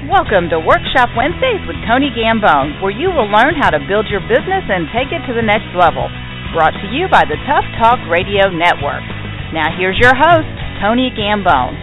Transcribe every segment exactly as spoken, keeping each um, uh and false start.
Welcome to Workshop Wednesdays with Tony Gambone, where you will learn how to build your business and take it to the next level. Brought to you by the Tough Talk Radio Network. Now here's your host, Tony Gambone.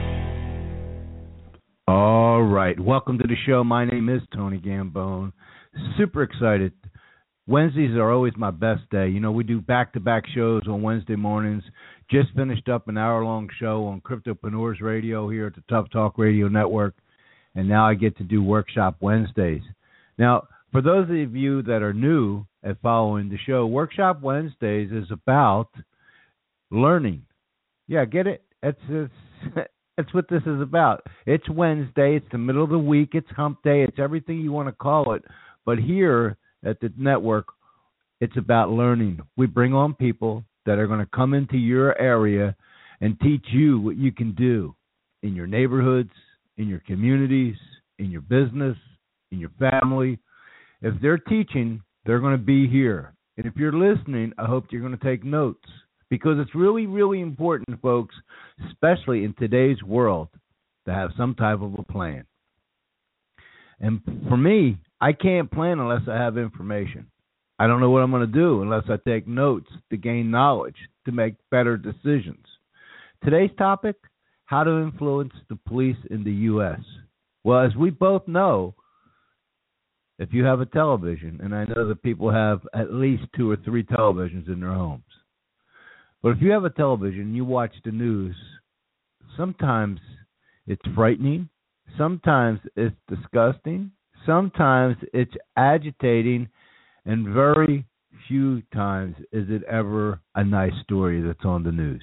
All right, welcome to the show. My name is Tony Gambone. Super excited. Wednesdays are always my best day. You know, we do back-to-back shows on Wednesday mornings. Just finished up an hour-long show on Cryptopreneurs Radio here at the Tough Talk Radio Network, and now I get to do Workshop Wednesdays. Now, for those of you that are new at following the show, Workshop Wednesdays is about learning. Yeah, get it? It's, it's, that's what this is about. It's Wednesday. It's the middle of the week. It's hump day. It's everything you want to call it. But here at the network, it's about learning. We bring on people that are going to come into your area and teach you what you can do in your neighborhoods, in your communities, in your business, in your family. If they're teaching, they're going to be here. And if you're listening, I hope you're going to take notes, because it's really, really important, folks, especially in today's world, to have some type of a plan. And for me, I can't plan unless I have information. I don't know what I'm going to do unless I take notes to gain knowledge, to make better decisions. Today's topic, how to influence the police in the U S Well, as we both know, if you have a television, and I know that people have at least two or three televisions in their homes, but if you have a television and you watch the news, sometimes it's frightening, sometimes it's disgusting, sometimes it's agitating, and very few times is it ever a nice story that's on the news.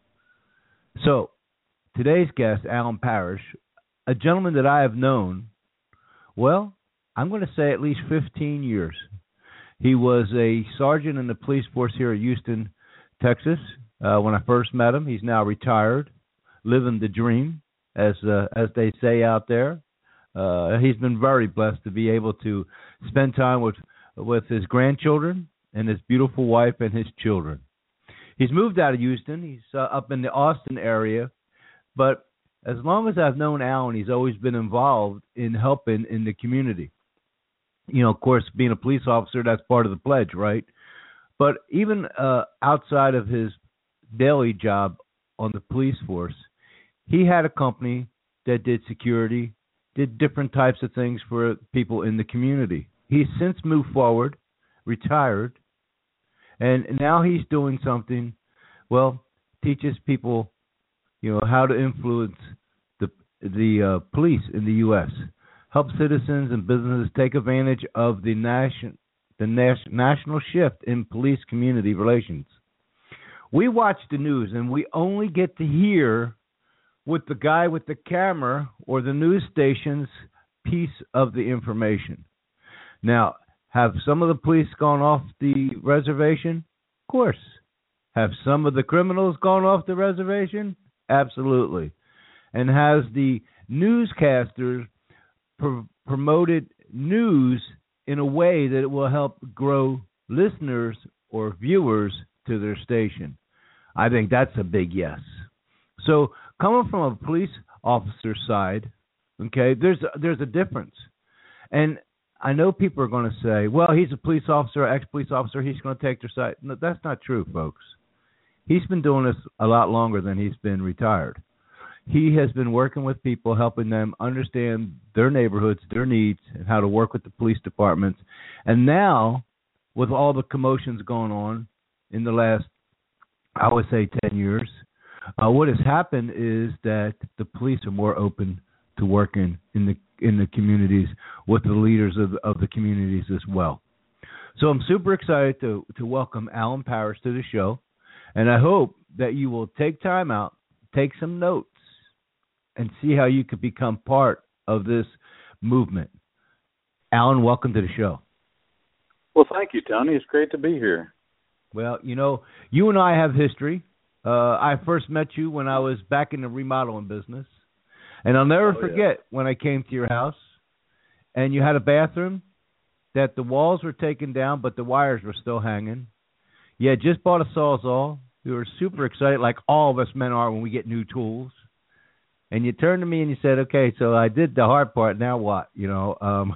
So, today's guest, Alan Parrish, a gentleman that I have known, well, I'm going to say at least fifteen years. He was a sergeant in the police force here at Houston, Texas, uh, when I first met him. He's now retired, living the dream, as uh, as they say out there. Uh, he's been very blessed to be able to spend time with with his grandchildren and his beautiful wife and his children. He's moved out of Houston. He's uh, up in the Austin area. But as long as I've known Alan, he's always been involved in helping in the community. You know, of course, being a police officer, that's part of the pledge, right? But even uh, outside of his daily job on the police force, he had a company that did security, did different types of things for people in the community. He's since moved forward, retired, and now he's doing something, well, teaches people, you know, how to influence the the uh, police in the U S, help citizens and businesses take advantage of the nation the nas- national shift in police-community relations. We watch the news, and we only get to hear what the guy with the camera or the news station's piece of the information. Now, have some of the police gone off the reservation? Of course. Have some of the criminals gone off the reservation? Absolutely. And has the newscasters pr- promoted news in a way that it will help grow listeners or viewers to their station? I think that's a big yes. So, coming from a police officer side, okay, there's there's a difference. And I know people are going to say, well, he's a police officer, ex-police officer, he's going to take their side. No, that's not true, folks. He's been doing this a lot longer than he's been retired. He has been working with people, helping them understand their neighborhoods, their needs, and how to work with the police departments. And now, with all the commotions going on in the last, I would say, ten years, uh, what has happened is that the police are more open to working in the in the communities with the leaders of, of the communities as well. So I'm super excited to, to welcome Alan Parrish to the show, and I hope that you will take time out, take some notes, and see how you could become part of this movement. Alan, welcome to the show. Well, thank you, Tony. It's great to be here. Well, you know, you and I have history. Uh, I first met you when I was back in the remodeling business. And I'll never oh, forget yeah. when I came to your house and you had a bathroom that the walls were taken down, but the wires were still hanging. You had just bought a Sawzall. We were super excited, like all of us men are when we get new tools. and you turned to me and you said, "Okay, so I did the hard part. Now what?" You know, um,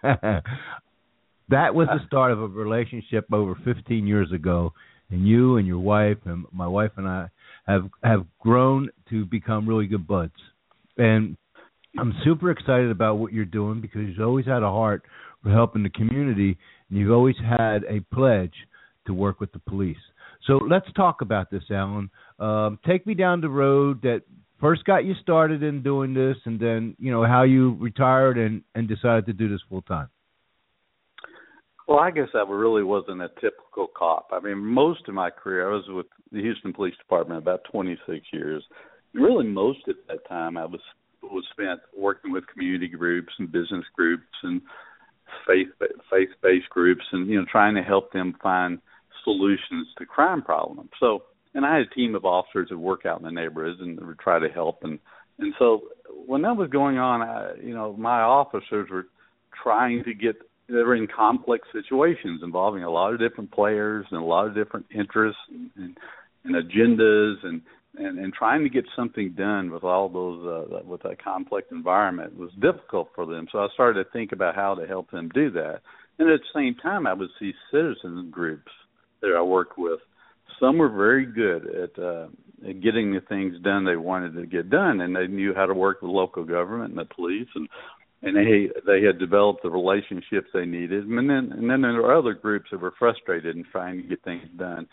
that was the start of a relationship over fifteen years ago, and you and your wife and my wife and I have have grown to become really good buds. And I'm super excited about what you're doing because you've always had a heart for helping the community, and you've always had a pledge to work with the police. So let's talk about this, Alan. Um, take me down the road that first got you started in doing this, and then, you know, how you retired and, and decided to do this full time. Well, I guess I really wasn't a typical cop. I mean, most of my career, I was with the Houston Police Department about twenty-six years. Really, most of that time I was was spent working with community groups and business groups and faith faith-based groups, and you know, trying to help them find solutions to crime problems. So, and I had a team of officers that work out in the neighborhoods and would try to help. And and so when that was going on, I, you know, my officers were trying to get. They were in complex situations involving a lot of different players and a lot of different interests and, and, and agendas, and, and, and trying to get something done with all those uh, with that complex environment was difficult for them. So I started to think about how to help them do that. And at the same time, I would see citizen groups that I worked with. Some were very good at, uh, at getting the things done they wanted to get done, and they knew how to work with local government and the police, and and they they had developed the relationships they needed. And then and then there were other groups that were frustrated in trying to get things done.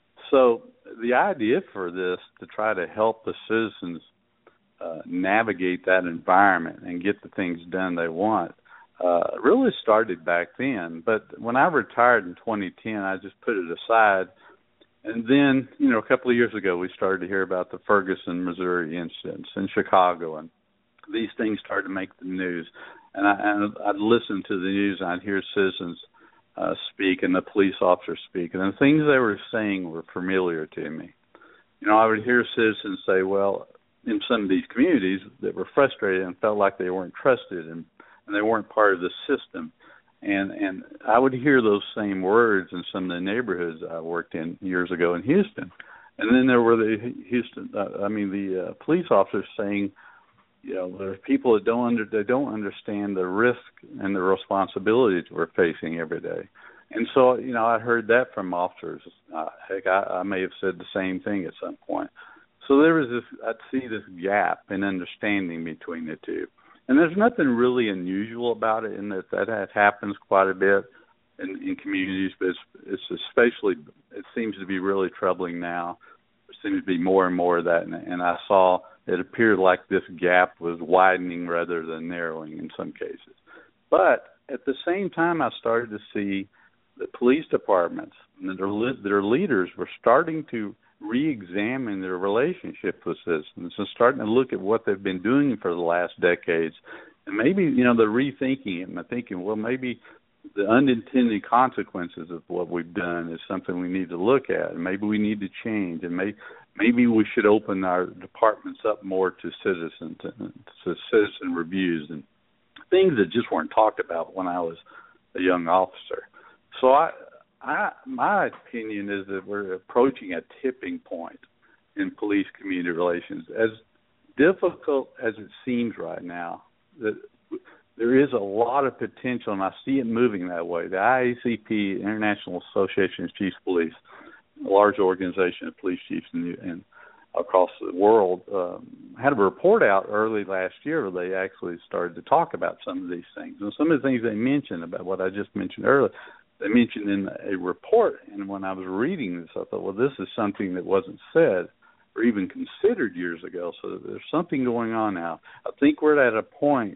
So the idea for this, to try to help the citizens uh, navigate that environment and get the things done they want, uh, really started back then. But when I retired in twenty ten, I just put it aside. And then, you know, a couple of years ago, we started to hear about the Ferguson, Missouri incidents in Chicago, and these things started to make the news. And, I, and I'd listen to the news, and I'd hear citizens uh, speak and the police officers speak. And the things they were saying were familiar to me. You know, I would hear citizens say, well, in some of these communities that were frustrated and felt like they weren't trusted and, and they weren't part of the system. And and I would hear those same words in some of the neighborhoods I worked in years ago in Houston. And then there were the Houston, uh, I mean, the uh, police officers saying, you know, there's people that don't under, they don't understand the risk and the responsibilities we're facing every day. And so, you know, I heard that from officers. Uh, heck, I, I may have said the same thing at some point. So there was this, I'd see this gap in understanding between the two. And there's nothing really unusual about it, in that that happens quite a bit in, in communities, but it's, it's especially, it seems to be really troubling now. There seems to be more and more of that, and, and I saw it appeared like this gap was widening rather than narrowing in some cases. But at the same time, I started to see the police departments and their, their leaders were starting to re-examine their relationship with citizens and starting to look at what they've been doing for the last decades. And maybe, you know, they're rethinking it and they're thinking, well, maybe the unintended consequences of what we've done is something we need to look at, and maybe we need to change, and maybe maybe we should open our departments up more to citizens, to citizen reviews and things that just weren't talked about when I was a young officer. So I, I my opinion is that we're approaching a tipping point in police-community relations. As difficult as it seems right now, that there is a lot of potential, and I see it moving that way. The I A C P, International Association of Chiefs of Police, a large organization of police chiefs in, in across the world, um, had a report out early last year where they actually started to talk about some of these things. And some of the things they mentioned about what I just mentioned earlier, they mentioned in a report. And when I was reading this, I thought, well, this is something that wasn't said or even considered years ago. So there's something going on now. I think we're at a point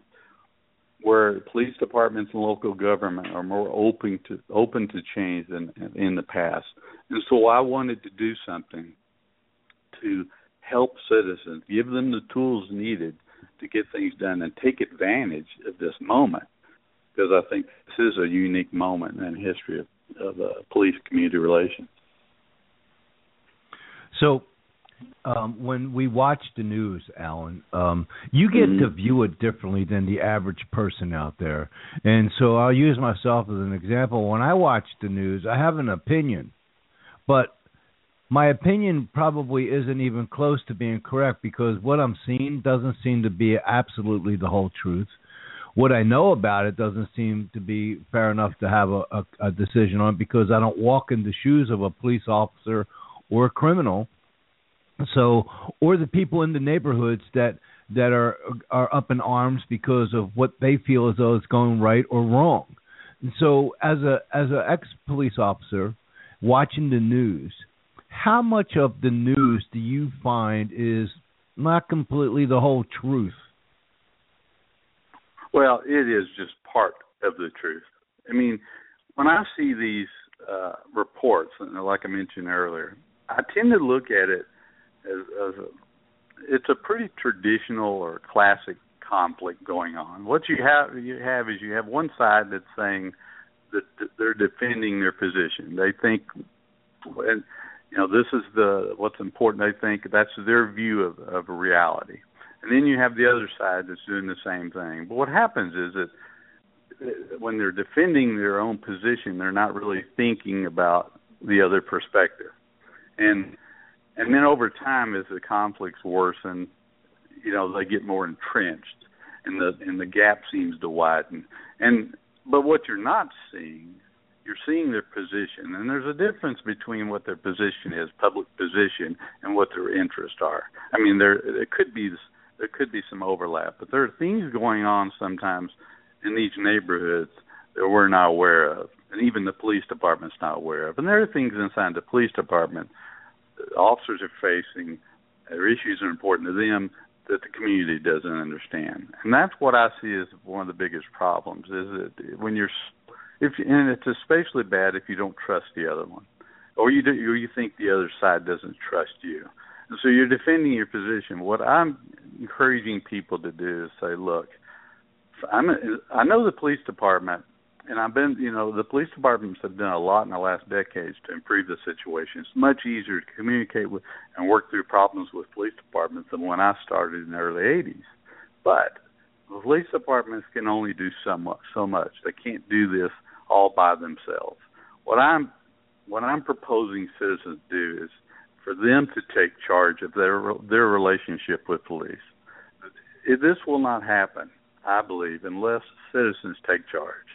where police departments and local government are more open to open to change than in the past. And so I wanted to do something to help citizens, give them the tools needed to get things done and take advantage of this moment, because I think this is a unique moment in the history of, of uh, police-community relations. So Um, when we watch the news, Alan, um, you get mm-hmm. to view it differently than the average person out there. And so I'll use myself as an example. When I watch the news, I have an opinion. But my opinion probably isn't even close to being correct, because what I'm seeing doesn't seem to be absolutely the whole truth. What I know about it doesn't seem to be fair enough to have a, a, a decision on, because I don't walk in the shoes of a police officer or a criminal. So, or the people in the neighborhoods that that are are up in arms because of what they feel as though it's going right or wrong. And so, as a as an ex-police officer watching the news, how much of the news do you find is not completely the whole truth? Well, it is just part of the truth. I mean, when I see these uh, reports, and like I mentioned earlier, I tend to look at it as, as a, it's a pretty traditional or classic conflict going on. What you have you have is you have one side that's saying that they're defending their position. They think, and you know, this is the what's important. They think that's their view of, of reality. And then you have the other side that's doing the same thing. But what happens is that when they're defending their own position, they're not really thinking about the other perspective. And and then over time, as the conflicts worsen, you know, they get more entrenched, and the and the gap seems to widen. And but what you're not seeing, you're seeing their position, and there's a difference between what their position is, public position, and what their interests are. I mean, there it could be there could be some overlap, but there are things going on sometimes in these neighborhoods that we're not aware of, and even the police department's not aware of. And there are things inside the police department that officers are facing, their issues are important to them, that the community doesn't understand. And that's what I see as one of the biggest problems, is that when you're, if and it's especially bad if you don't trust the other one, or you do, or you think the other side doesn't trust you. And so you're defending your position. What I'm encouraging people to do is say, look, I'm a, I know the police department, and I've been, you know, the police departments have done a lot in the last decades to improve the situation. It's much easier to communicate with and work through problems with police departments than when I started in the early eighties. But the police departments can only do so much. So much. They can't do this all by themselves. What I'm what I'm proposing citizens do is for them to take charge of their their relationship with police. This will not happen, I believe, unless citizens take charge.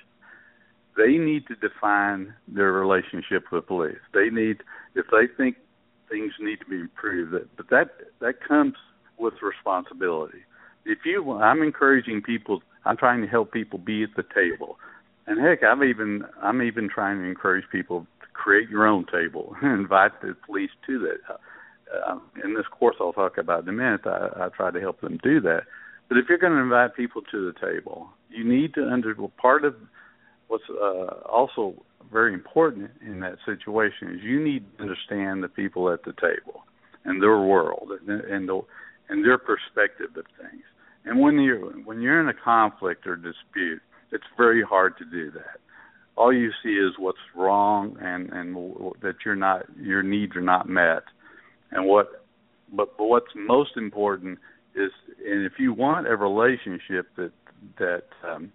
They need to define their relationship with police. They need, if they think things need to be improved, but that that comes with responsibility. If you, I'm encouraging people. I'm trying to help people be at the table, and heck, I'm even I'm even trying to encourage people to create your own table and invite the police to that. Uh, in this course, I'll talk about in a minute. I, I try to help them do that. But if you're going to invite people to the table, you need to under well, part of what's uh, also very important in that situation is you need to understand the people at the table and their world and and, the, and their perspective of things. And when you're when you're in a conflict or dispute, it's very hard to do that. All you see is what's wrong and, and that you're not your needs are not met. And what but, but what's most important is, and if you want a relationship that that um,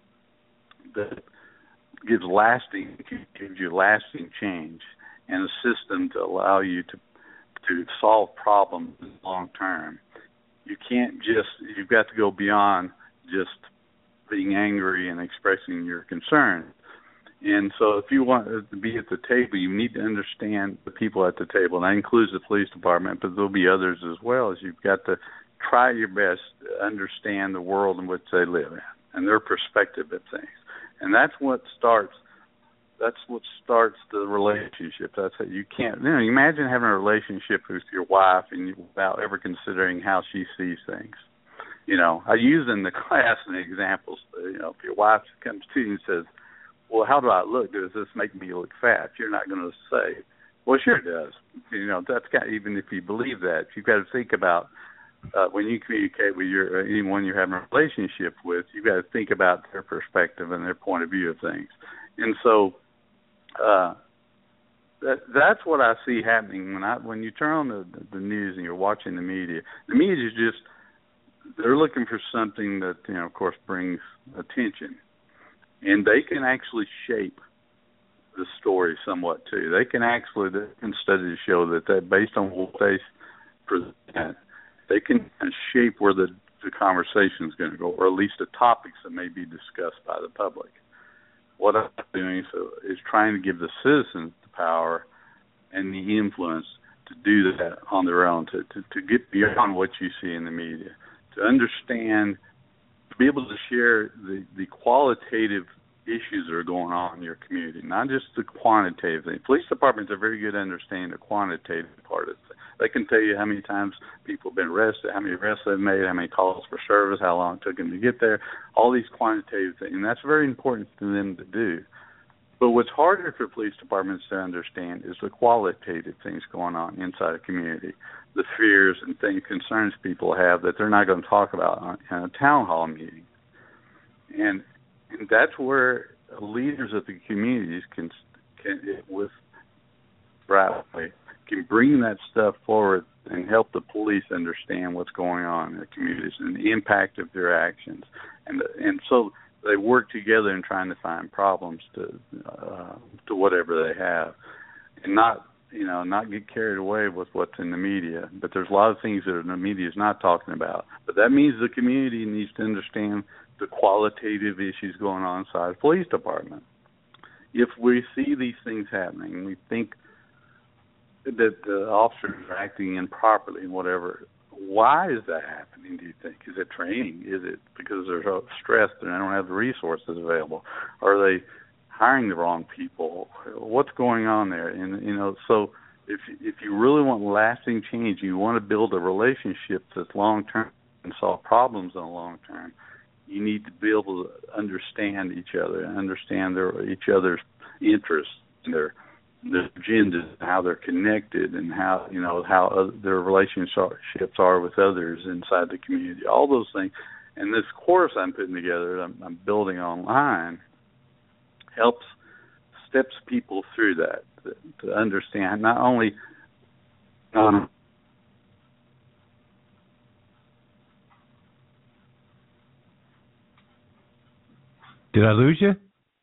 that gives lasting gives you lasting change and a system to allow you to to solve problems long term, you can't just you've got to go beyond just being angry and expressing your concern. And so if you want to be at the table, you need to understand the people at the table. And that includes the police department, but there'll be others as well. As you've got to try your best to understand the world in which they live in and their perspective of things. And that's what starts. That's what starts the relationship. That's it. You can't. You know, imagine having a relationship with your wife and you, without ever considering how she sees things. You know, I use in the class an examples. You know, if your wife comes to you and says, "Well, how do I look? Does this make me look fat?" You're not going to say, "Well, sure it does." You know, that's got, even if you believe that, you've got to think about uh, when you communicate with your uh, anyone you're having a relationship with. You've got to think about their perspective and their point of view of things. And so uh, that that's what I see happening when I when you turn on the, the news and you're watching the media. The media is just they're looking for something that, you know, of course, brings attention. And they can actually shape the story somewhat too. They can actually, they can studies show that, that based on what they present, they can kind of shape where the, the conversation is going to go, or at least the topics that may be discussed by the public. What I'm doing so is trying to give the citizens the power and the influence to do that on their own, to, to, to get beyond what you see in the media, to understand, to be able to share the, the qualitative issues that are going on in your community, not just the quantitative thing. Police departments are very good at understanding the quantitative part of it. They can tell you how many times people have been arrested, how many arrests they've made, how many calls for service, how long it took them to get there, all these quantitative things. And that's very important to them to do. But what's harder for police departments to understand is the qualitative things going on inside a community, the fears and things, concerns people have that they're not going to talk about in a town hall meeting. And, and that's where leaders of the communities can, can with Bradley, can bring that stuff forward and help the police understand what's going on in the communities and the impact of their actions. And and so they work together in trying to find problems to uh, to whatever they have, and not you know not get carried away with what's in the media. But there's a lot of things that the media is not talking about. But that means the community needs to understand the qualitative issues going on inside the police department. If we see these things happening, we think that the officers are acting improperly and whatever, why is that happening, do you think? Is it training? Is it because they're so stressed and they don't have the resources available? Are they hiring the wrong people? What's going on there? And, you know, so if if you really want lasting change, you want to build a relationship that's long-term and solve problems in the long term, you need to be able to understand each other and understand their each other's interests and their their agendas, how they're connected, and how you know how other, their relationships are with others inside the community. All those things, and this course I'm putting together, I'm, I'm building online, helps steps people through that to, to understand not only. Um, Did I lose you?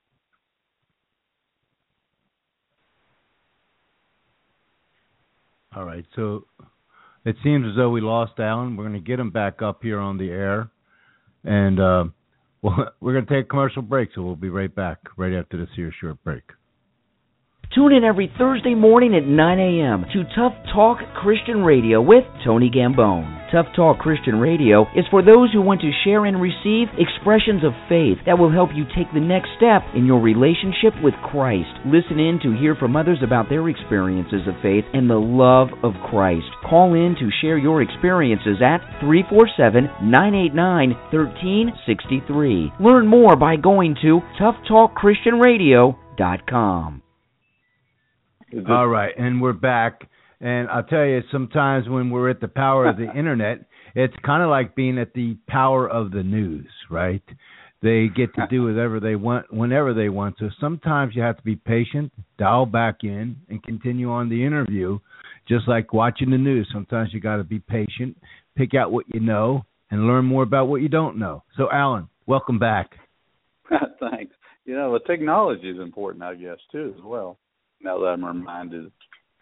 All right, so it seems as though we lost Alan. We're going to get him back up here on the air, and uh, well, we're going to take a commercial break, so we'll be right back right after this here short break. Tune in every Thursday morning at nine a.m. to Tough Talk Christian Radio with Tony Gambone. Tough Talk Christian Radio is for those who want to share and receive expressions of faith that will help you take the next step in your relationship with Christ. Listen in to hear from others about their experiences of faith and the love of Christ. Call in to share your experiences at three four seven, nine eight nine, one three six three. Learn more by going to tough talk christian radio dot com. All right, and we're back. And I'll tell you, sometimes when we're at the power of the internet, it's kind of like being at the power of the news, right? They get to do whatever they want, whenever they want. So sometimes you have to be patient, dial back in, and continue on the interview, just like watching the news. Sometimes you got to be patient, pick out what you know, and learn more about what you don't know. So, Alan, welcome back. Thanks. You know, the technology is important, I guess, too, as well. Now that I'm reminded.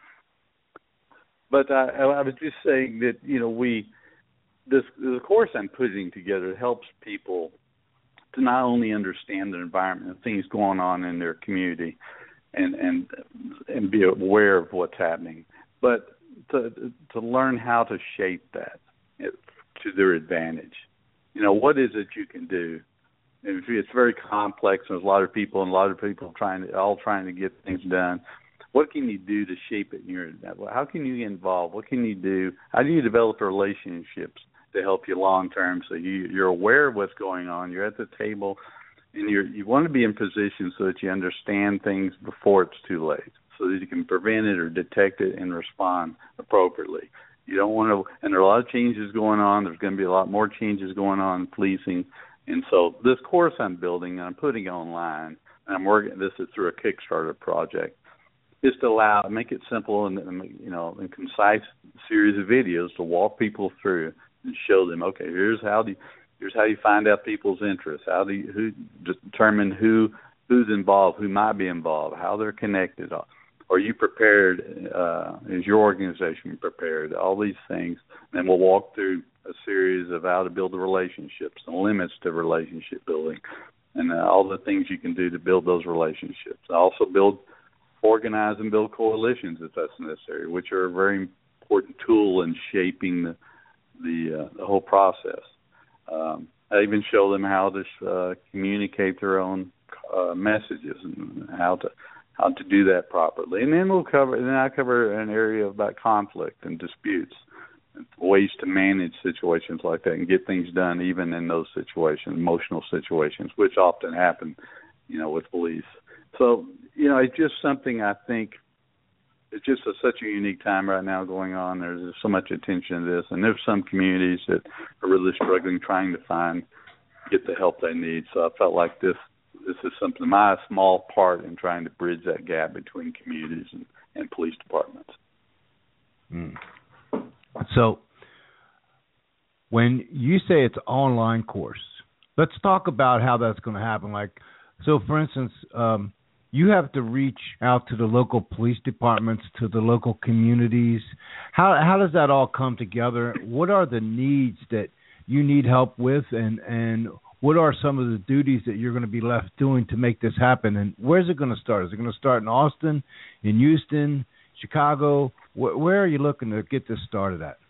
But I, I was just saying that, you know, we, this the course I'm putting together helps people to not only understand the environment and things going on in their community and, and, and be aware of what's happening, but to, to learn how to shape that to their advantage. You know, what is it you can do? And it's very complex. There's a lot of people and a lot of people trying to, all trying to get things done. What can you do to shape it in your? How can you get involved? What can you do? How do you develop relationships to help you long term? So you, you're aware of what's going on. You're at the table, and you you want to be in position so that you understand things before it's too late, so that you can prevent it or detect it and respond appropriately. You don't want to. And there are a lot of changes going on. There's going to be a lot more changes going on in policing. And so this course I'm building, and I'm putting online, and I'm working, this is through a Kickstarter project, is to allow, make it simple and, you know, and concise series of videos to walk people through and show them, okay, here's how do you, here's how you find out people's interests, how do you who determine who who's involved, who might be involved, how they're connected. Are you prepared? Uh, is your organization prepared? All these things. And we'll walk through a series of how to build the relationships, the limits to relationship building, and uh, all the things you can do to build those relationships. I also build, organize and build coalitions if that's necessary, which are a very important tool in shaping the the, uh, the whole process. Um, I even show them how to uh, communicate their own uh, messages and how to how to do that properly. And then we'll cover. And then I cover an area about conflict and disputes, and ways to manage situations like that and get things done even in those situations, emotional situations, which often happen, you know, with police. So, you know, it's just something I think. It's just a, such a unique time right now going on. There's just so much attention to this, and there's some communities that are really struggling, trying to find, get the help they need. So I felt like this this is something, my small part in trying to bridge that gap between communities and, and police departments. Mm. So when you say it's an online course, let's talk about how that's going to happen. Like, so for instance, um, you have to reach out to the local police departments, to the local communities. How how does that all come together? What are the needs that you need help with, and, and what are some of the duties that you're going to be left doing to make this happen? And where's it going to start? Is it going to start in Austin, in Houston, Chicago? Where, where are you looking to get this started at?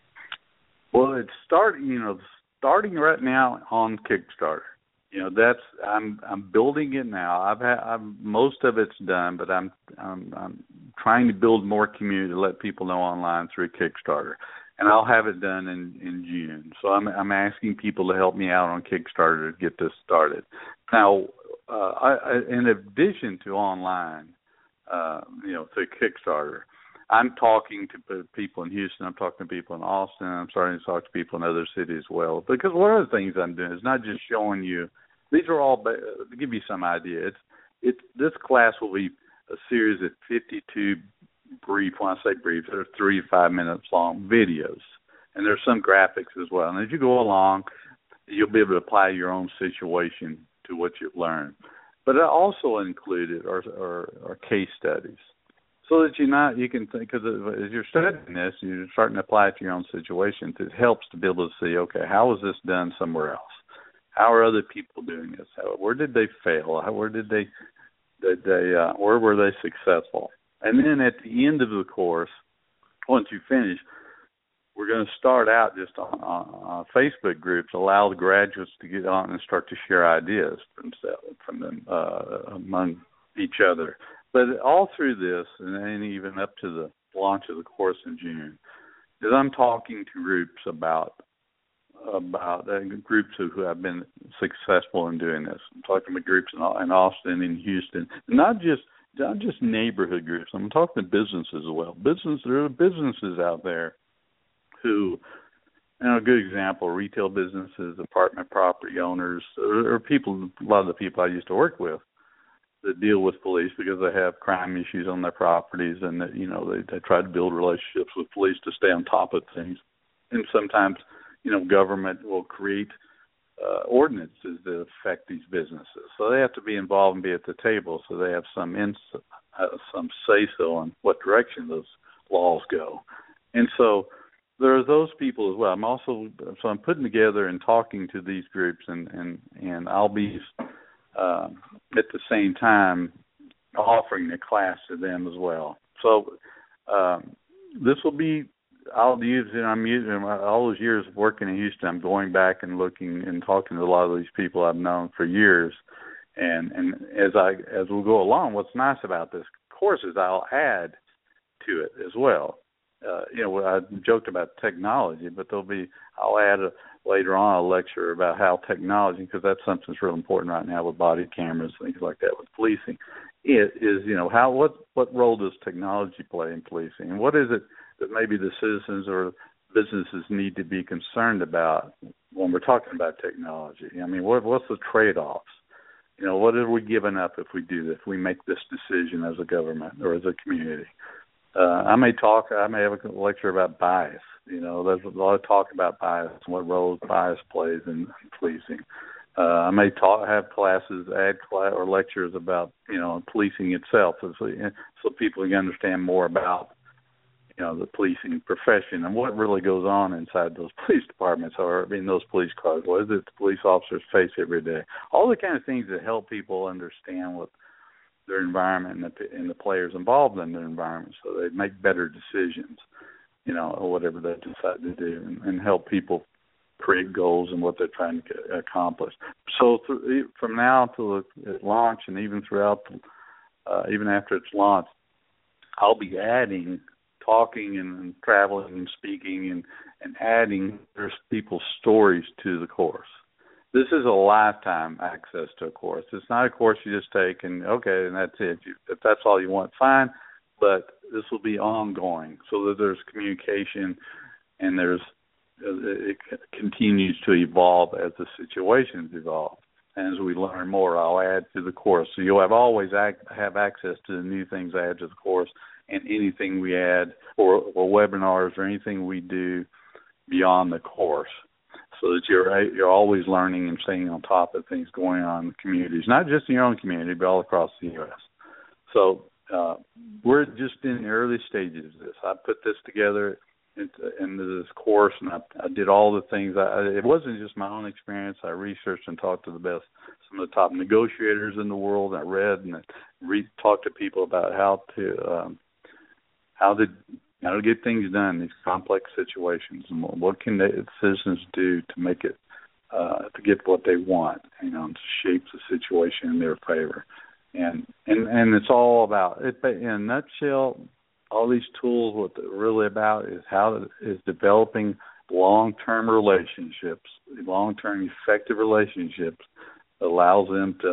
Well, it's starting, you know, starting right now on Kickstarter. You know, that's I'm I'm building it now. I've had I'm, most of it's done, but I'm I'm I'm trying to build more community to let people know online through Kickstarter, and I'll have it done in, in June. So I'm I'm asking people to help me out on Kickstarter to get this started. Now, uh, I, I, in addition to online, uh, you know, through Kickstarter, I'm talking to people in Houston. I'm talking to people in Austin. I'm starting to talk to people in other cities as well. Because one of the things I'm doing is not just showing you. These are all to give you some idea. It's it's this class will be a series of fifty-two brief. When I say brief, they're three to five minutes long videos, and there's some graphics as well. And as you go along, you'll be able to apply your own situation to what you've learned. But I also included are are, are case studies. So that you're not, you can think, because as you're studying this, you're starting to apply it to your own situations. It helps to be able to see, okay, how was this done somewhere else? How are other people doing this? How, where did they fail? How, where did they, did they, uh, where were they successful? And then at the end of the course, once you finish, we're going to start out just on, on, on Facebook groups, allow the graduates to get on and start to share ideas from, from them uh, among each other. But all through this, and even up to the launch of the course in June, is I'm talking to groups about about uh, groups who, who have been successful in doing this. I'm talking to groups in, in Austin and Houston, not just not just neighborhood groups. I'm talking to businesses as well. Business, there are businesses out there who, you know, a good example: retail businesses, apartment property owners, or, or people. A lot of the people I used to work with that deal with police because they have crime issues on their properties, and that, you know, they, they try to build relationships with police to stay on top of things. And sometimes, you know, government will create uh, ordinances that affect these businesses, so they have to be involved and be at the table, so they have some ins- uh, some say so on what direction those laws go. And so there are those people as well. I'm also so I'm putting together and talking to these groups, and and and I'll be. Uh, at the same time offering the class to them as well. So um, this will be, I'll use, and I'm using all those years of working in Houston, I'm going back and looking and talking to a lot of these people I've known for years. And, and as I as we go along, what's nice about this course is I'll add to it as well. Uh, you know, I joked about technology, but there'll be, I'll add a, later on a lecture about how technology, because that's something that's real important right now with body cameras, things like that with policing, it is, you know, how, what, what role does technology play in policing? And what is it that maybe the citizens or businesses need to be concerned about when we're talking about technology? I mean, what, what's the trade-offs? You know, what are we giving up if we do this, if we make this decision as a government or as a community? Uh, I may talk, I may have a lecture about bias. You know, there's a lot of talk about bias and what role bias plays in, in policing. Uh, I may talk, have classes, add class or lectures about, you know, policing itself, so, so people can understand more about, you know, the policing profession and what really goes on inside those police departments or in those police cars. What is it the police officers face every day? All the kind of things that help people understand what their environment and the, and the players involved in their environment, so they make better decisions, you know, or whatever they decide to do, and, and help people create goals and what they're trying to get, accomplish. So th- from now till it launch, and even throughout, uh, even after it's launched, I'll be adding, talking and, and traveling and speaking and, and adding there's people's stories to the course. This is a lifetime access to a course. It's not a course you just take and, okay, and that's it. If that's all you want, fine. But this will be ongoing so that there's communication and there's it continues to evolve as the situations evolve. And as we learn more, I'll add to the course. So you'll have always act, have access to the new things I add to the course and anything we add or, or webinars or anything we do beyond the course, so that you're you're always learning and staying on top of things going on in the communities, not just in your own community, but all across the U S. So uh, we're just in the early stages of this. I put this together into this course, and I, I did all the things. I, it wasn't just my own experience. I researched and talked to the best, some of the top negotiators in the world. I read and I re- talked to people about how to um, how to how to get things done in these complex situations, and what, what can the citizens do to make it uh, to get what they want, you know, to shape the situation in their favor. And and and it's all about it. In a nutshell, all these tools, what they're really about is how is developing long-term relationships, long-term effective relationships that allows them to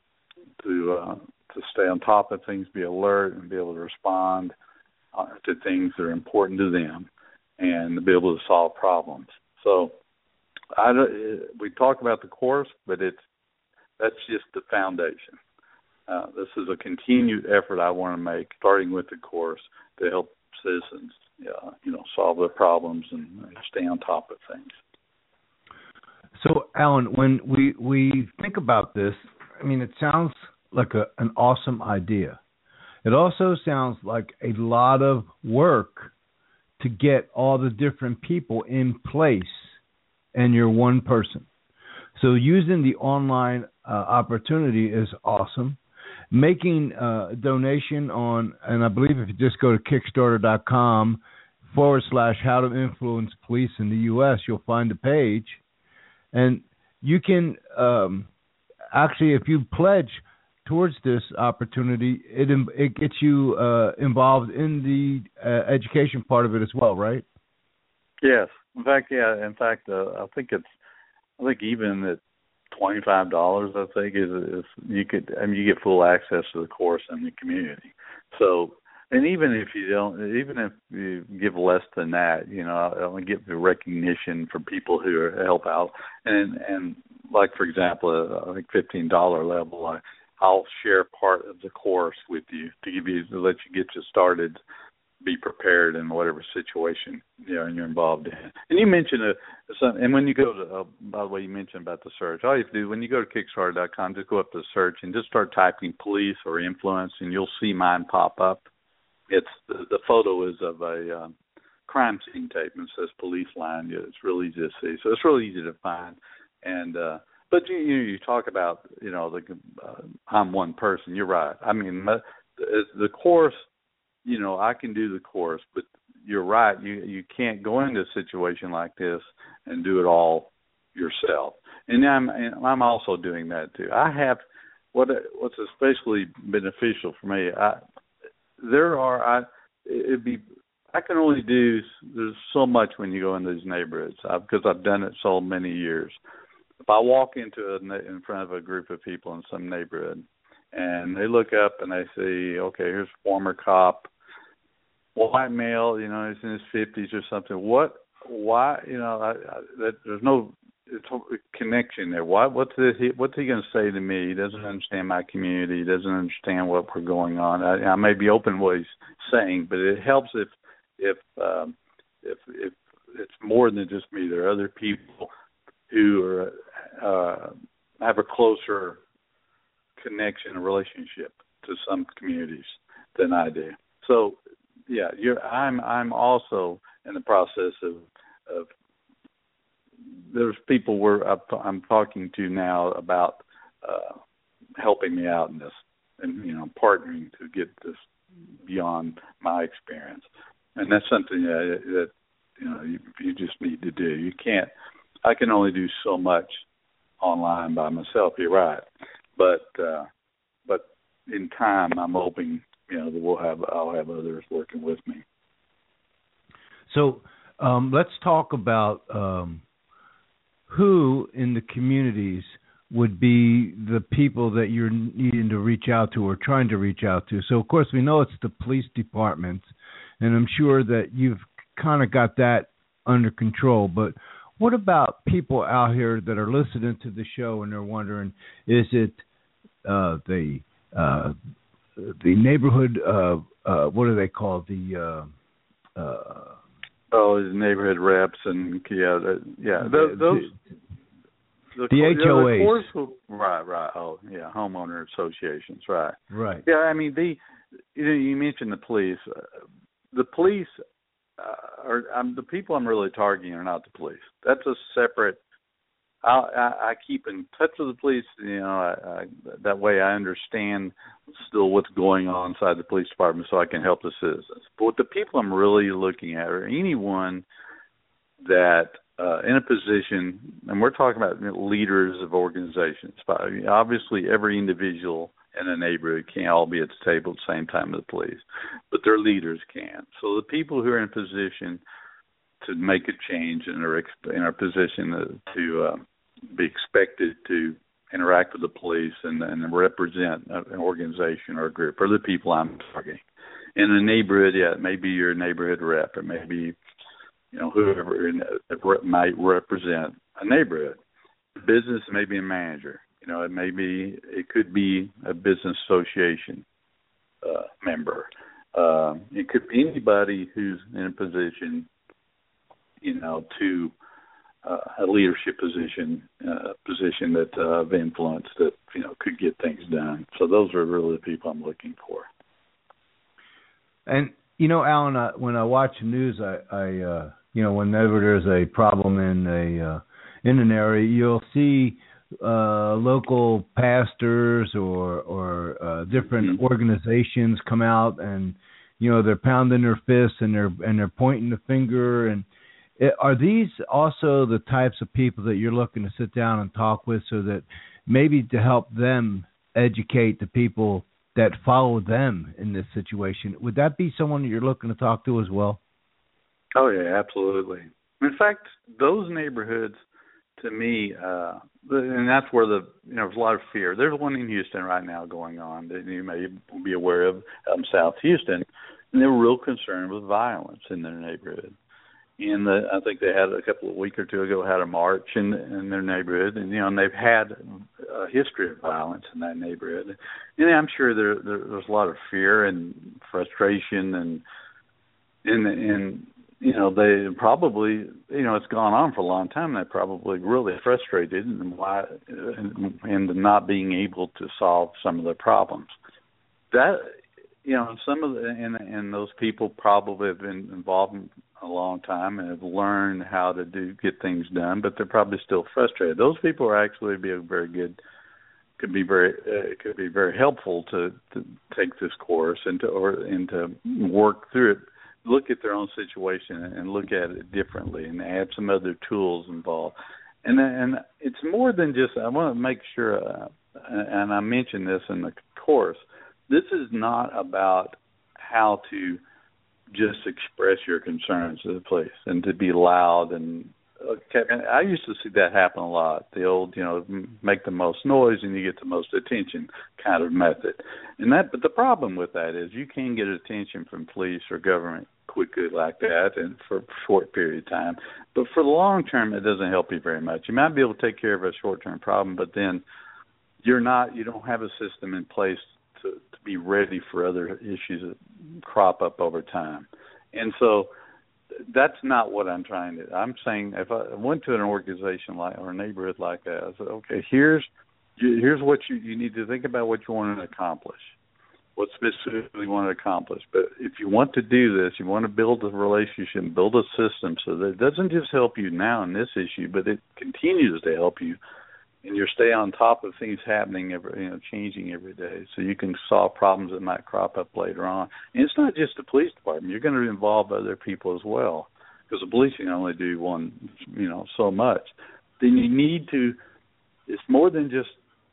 to uh, to stay on top of things, be alert, and be able to respond uh, to things that are important to them, and to be able to solve problems. So, I, we talk about the course, but it's that's just the foundation. Uh, this is a continued effort I want to make, starting with the course, to help citizens, uh, you know, solve their problems and, and stay on top of things. So, Alan, when we we think about this, I mean, it sounds like a, an awesome idea. It also sounds like a lot of work to get all the different people in place, and you're one person. So using the online uh, opportunity is awesome. Making a donation on, and I believe if you just go to Kickstarter.com forward slash how to influence police in the U S, you'll find a page. And you can um, actually, if you pledge towards this opportunity, it it gets you uh, involved in the uh, education part of it as well, right? Yes. In fact, yeah. In fact, uh, I think it's, I think even at twenty-five dollars, I think, is, is you could, I mean, you get full access to the course and the community. So, and even if you don't, even if you give less than that, you know, I only get the recognition from people who are, help out. And, and like, for example, I think fifteen dollars level, I, I'll share part of the course with you to give you, to let you get you started, be prepared in whatever situation, you know, you're involved in. And you mentioned, a, and when you go to, uh, by the way, you mentioned about the search. All you have to do, when you go to Kickstarter dot com, just go up to search and just start typing police or influence, and you'll see mine pop up. It's the, the photo is of a um, crime scene tape, and it says police line. Yeah, it's really easy to see. So it's really easy to find. And uh, but you you, you talk about, you know, the uh, I'm one person. You're right. I mean, the, the course. You know, I can do the course, but you're right. You you can't go into a situation like this and do it all yourself. And I'm and I'm also doing that too. I have what what's especially beneficial for me. I there are I it'd be I can only do there's so much when you go in these neighborhoods I, because I've done it so many years. If I walk into a, in front of a group of people in some neighborhood, and they look up and they see, okay, here's a former cop, white male, you know, he's in his fifties or something. What, why, you know, I, I, that, there's no it's a connection there. Why, what's this, he, what's he going to say to me? He doesn't understand my community. He doesn't understand what we're going on. I, I may be open to what he's saying, but it helps if, if, um, if, if it's more than just me. There are other people who are, uh, have a closer connection, a relationship to some communities than I do. So, yeah, you're, I'm I'm also in the process of of there's people where I'm talking to now about uh, helping me out in this, and you know, partnering to get this beyond my experience, and that's something that, that you know you, you just need to do. You can't. I can only do so much online by myself. You're right, but uh, but in time, I'm hoping you know that we'll have I'll have others working with me. So um, let's talk about um, who in the communities would be the people that you're needing to reach out to or trying to reach out to. So, of course, we know it's the police departments, and I'm sure that you've kind of got that under control. But what about people out here that are listening to the show and they're wondering, is it uh, the uh, the neighborhood, uh, uh, what do they call the uh, uh, oh, the neighborhood reps and yeah, the, yeah, those. those The, the H O As. The course, right, right. Oh, yeah, homeowner associations, right. Right. Yeah, I mean, the you know, you mentioned the police. Uh, the police uh, are um, the people I'm really targeting are not the police. That's a separate. I, I, I keep in touch with the police. You know, I, I, that way I understand still what's going on inside the police department, so I can help the citizens. But what the people I'm really looking at are anyone that. Uh, in a position, and we're talking about you know, leaders of organizations. Obviously, every individual in a neighborhood can't all be at the table at the same time as the police, but their leaders can. So the people who are in a position to make a change and are in a position to uh, be expected to interact with the police and, and represent an organization or a group are the people I'm targeting. In a neighborhood, yeah, it may be your neighborhood rep, it may be you know, whoever in, might represent a neighborhood. Business may be a manager. You know, it may be, it could be a business association uh, member. Uh, it could be anybody who's in a position, you know, to uh, a leadership position, uh, position that uh, of influence that, you know, could get things done. So those are really the people I'm looking for. And, you know, Alan, I, when I watch the news, I, I uh, you know, whenever there's a problem in a uh, in an area, you'll see uh, local pastors or or uh, different mm-hmm. organizations come out, and you know they're pounding their fists and they're and they're pointing the finger. And it, are these also the types of people that you're looking to sit down and talk with, so that maybe to help them educate the people that follow them in this situation? Would that be someone that you're looking to talk to as well? Oh, yeah, absolutely. In fact, those neighborhoods, to me, uh, and that's where the you know there's a lot of fear. There's one in Houston right now going on that you may be aware of, um, South Houston, and they were real concerned with violence in their neighborhood. And the, I think they had a couple of week or two ago had a march in in their neighborhood, and you know and they've had a history of violence in that neighborhood. And I'm sure there, there there's a lot of fear and frustration and and and. You know, they probably, you know, it's gone on for a long time. They're probably really frustrated and why, and not being able to solve some of their problems. That, you know, some of the, and, and those people probably have been involved in a long time and have learned how to do get things done, but they're probably still frustrated. Those people are actually be a very good, could be very, uh, could be very helpful to, to take this course and to or and to work through it. Look at their own situation and look at it differently and add some other tools involved. And and it's more than just, I want to make sure, uh, and I mentioned this in the course, this is not about how to just express your concerns to the police and to be loud. And okay, I used to see that happen a lot, the old, you know, make the most noise and you get the most attention kind of method. And that, but the problem with that is you can get attention from police or government quickly like that and for a short period of time. But for the long term, it doesn't help you very much. You might be able to take care of a short-term problem, but then you're not, you don't have a system in place to, to be ready for other issues that crop up over time. And so that's not what I'm trying to do. I'm saying if I went to an organization like or a neighborhood like that, I said, okay, here's you, here's what you, you need to think about what you want to accomplish, what specifically you want to accomplish. But if you want to do this, you want to build a relationship, build a system so that it doesn't just help you now in this issue, but it continues to help you, and you stay on top of things happening, every, you know, changing every day, so you can solve problems that might crop up later on. And it's not just the police department. You're going to involve other people as well, because the police can only do one, you know, so much. Then you need to, it's more than just,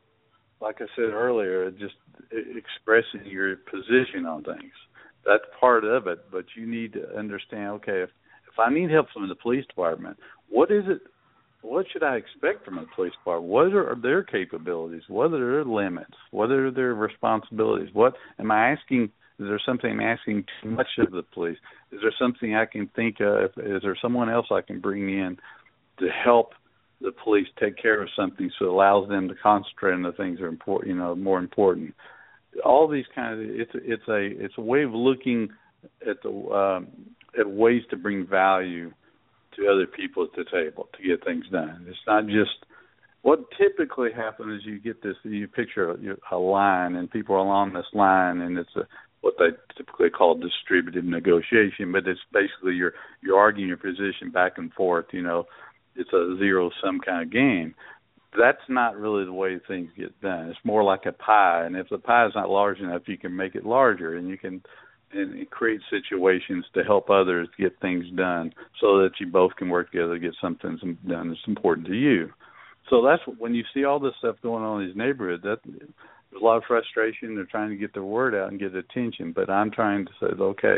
like I said earlier, just expressing your position on things. That's part of it, but you need to understand, okay, if, if I need help from the police department, what is it, what should I expect from the police department? What are their capabilities? What are their limits? What are their responsibilities? What am I asking? Is there something I'm asking too much of the police? Is there something I can think of? Is there someone else I can bring in to help the police take care of something so it allows them to concentrate on the things that are important, you know, more important? All these kind of, it's it's a it's a way of looking at the um, at ways to bring value to other people at the table to get things done. It's not just what typically happens is you get this, you picture a, a line and people are along this line, and it's a, what they typically call distributed negotiation, but it's basically you're you're arguing your position back and forth. You know, it's a zero sum kind of game. That's not really the way things get done. It's more like a pie, and if the pie is not large enough, you can make it larger, and you can and create situations to help others get things done so that you both can work together to get something done that's important to you. So that's when you see all this stuff going on in these neighborhoods, that there's a lot of frustration. They're trying to get their word out and get attention, but I'm trying to say, okay,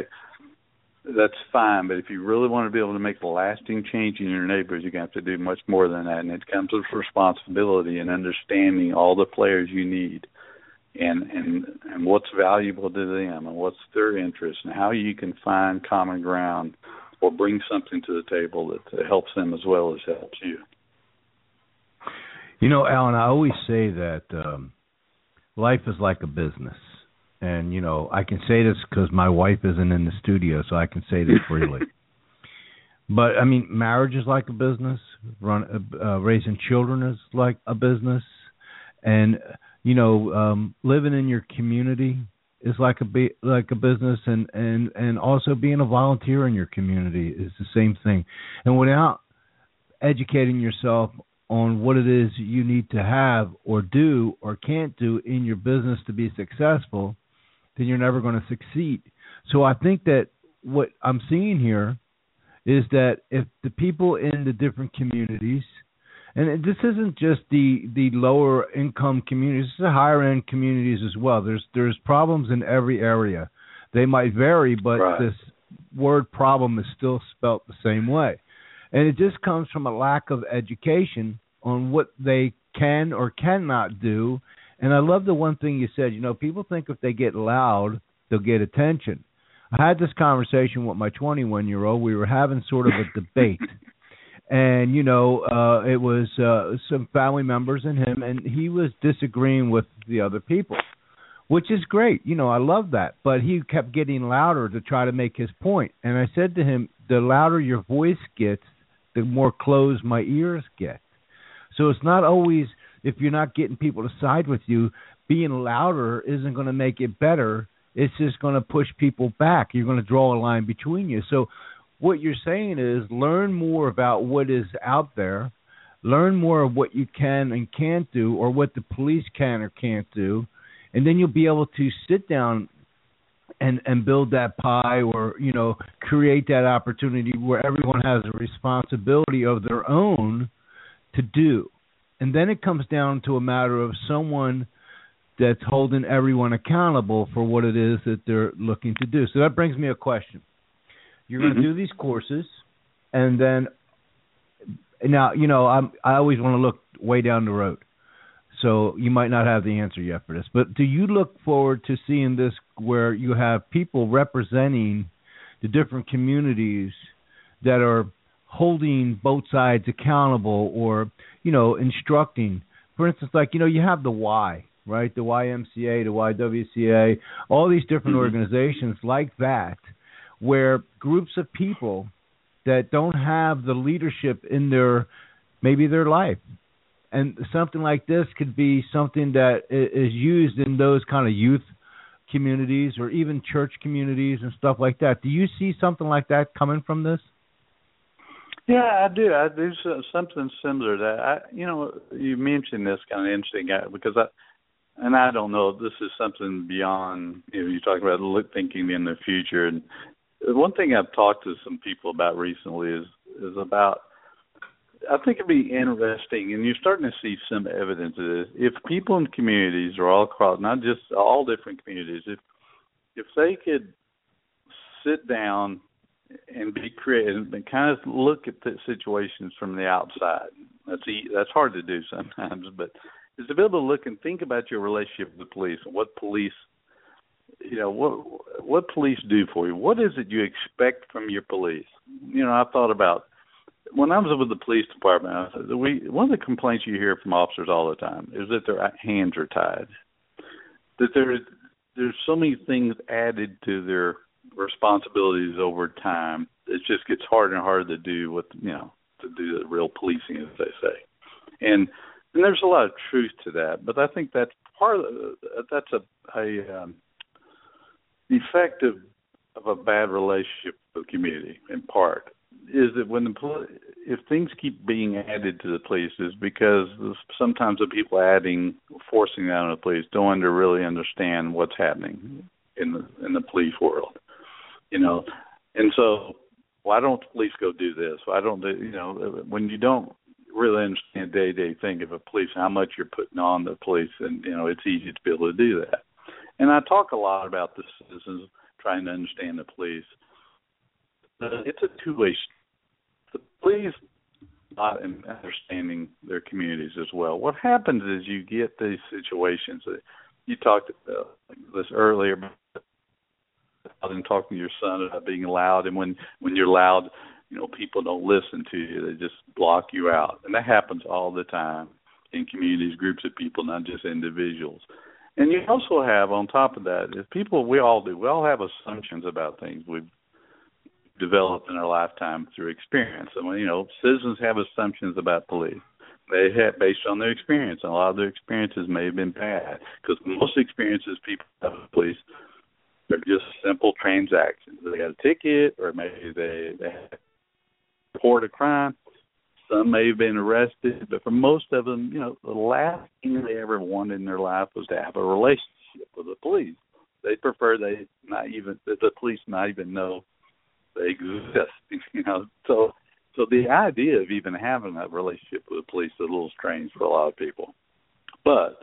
that's fine, but if you really want to be able to make a lasting change in your neighborhoods, you're going to have to do much more than that, and it comes with responsibility and understanding all the players you need. And, and and what's valuable to them and what's their interest and how you can find common ground or bring something to the table that, that helps them as well as helps you. You know, Alan, I always say that um, life is like a business. And, you know, I can say this because my wife isn't in the studio, so I can say this freely. But, I mean, marriage is like a business. Run, uh, raising children is like a business. And you know, um, living in your community is like a be, like a business, and, and, and also being a volunteer in your community is the same thing. And without educating yourself on what it is you need to have or do or can't do in your business to be successful, then you're never going to succeed. So I think that what I'm seeing here is that if the people in the different communities, and this isn't just the, the lower income communities, this is the higher end communities as well. There's there's problems in every area. They might vary, but right. This word problem is still spelt the same way. And it just comes from a lack of education on what they can or cannot do. And I love the one thing you said, you know, people think if they get loud, they'll get attention. I had this conversation with my twenty-one-year-old. We were having sort of a debate. And, you know, uh, it was uh, some family members and him, and he was disagreeing with the other people, which is great. You know, I love that. But he kept getting louder to try to make his point. And I said to him, the louder your voice gets, the more closed my ears get. So it's not always, if you're not getting people to side with you, being louder isn't going to make it better. It's just going to push people back. You're going to draw a line between you. So what you're saying is learn more about what is out there, learn more of what you can and can't do or what the police can or can't do, and then you'll be able to sit down and, and build that pie or, you know, create that opportunity where everyone has a responsibility of their own to do. And then it comes down to a matter of someone that's holding everyone accountable for what it is that they're looking to do. So that brings me a question. You're going to mm-hmm. do these courses, and then now, you know, I'm, I always want to look way down the road. So you might not have the answer yet for this, but do you look forward to seeing this where you have people representing the different communities that are holding both sides accountable or, you know, instructing? For instance, like, you know, you have the Y, right? The Y M C A, the Y W C A, all these different mm-hmm. organizations like that, where groups of people that don't have the leadership in their, maybe their life, and something like this could be something that is used in those kind of youth communities or even church communities and stuff like that. Do you see something like that coming from this? Yeah, I do. I do something similar to that. I, you know, you mentioned this kind of interesting because I, and I don't know if this is something beyond, you know, you talk about look, thinking in the future. And one thing I've talked to some people about recently is, is about, I think it'd be interesting, and you're starting to see some evidence of this. If people in communities are all across, not just all different communities, if if they could sit down and be creative and kind of look at the situations from the outside. That's e- that's hard to do sometimes, but is to be able to look and think about your relationship with the police and what police, you know, what what police do for you. What is it you expect from your police? You know, I thought about when I was with the police department. I said, we one of the complaints you hear from officers all the time is that their hands are tied. That there there's so many things added to their responsibilities over time. It just gets harder and harder to do what, you know, to do the real policing, as they say. And, and there's a lot of truth to that, but I think that's part of that's a, a um, effect of, of a bad relationship with the community. In part, is that when the if things keep being added to the police, is because sometimes the people adding, forcing that on the police don't under really understand what's happening in the in the police world. You know, and so why don't the police go do this? Why don't they, you know, when you don't really understand day-to-day thing of the police, how much you're putting on the police, and, you know, it's easy to be able to do that. And I talk a lot about the citizens trying to understand the police. It's a two-way street. The police not understanding their communities as well. What happens is you get these situations that you talked about this earlier, and talking to your son about being loud, and when when you're loud, you know, people don't listen to you, they just block you out, and that happens all the time in communities, groups of people, not just individuals. And you also have, on top of that, if people, we all do, we all have assumptions about things we've developed in our lifetime through experience. I mean, you know, citizens have assumptions about police. They have based on their experience, and a lot of their experiences may have been bad, because most experiences people have with police, they're just simple transactions. They got a ticket, or maybe they, they report a crime. Some may have been arrested, but for most of them, you know, the last thing they ever wanted in their life was to have a relationship with the police. They prefer they not even that the police not even know they exist. You know, so so the idea of even having that relationship with the police is a little strange for a lot of people. But